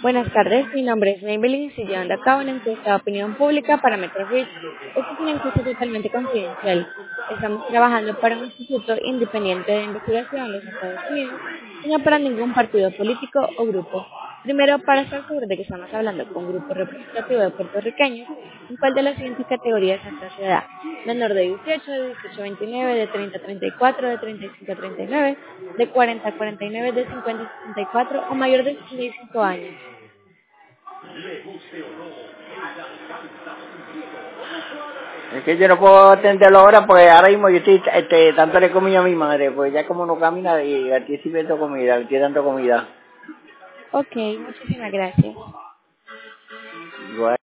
Buenas tardes, mi nombre es Maybelline y estoy llevando a cabo una encuesta de opinión pública para MetroReach. Esta es una encuesta totalmente confidencial. Estamos trabajando para un instituto independiente de investigación en los Estados Unidos y no para ningún partido político o grupo. Primero, para estar seguro de que estamos hablando con un grupo representativo de puertorriqueños, ¿en cuál de las siguientes categorías está su edad? Menor de 18, de 18 a 29, de 30 a 34, de 35 a 39, de 40 a 49, de 50 a 64 o mayor de 65 años. Es que yo no puedo atenderlo ahora porque ahora mismo yo estoy dándole comida a mi madre, pues ya como no camina y aquí sí meto comida, le estoy dando comida. Ok, muchísimas gracias. Igual.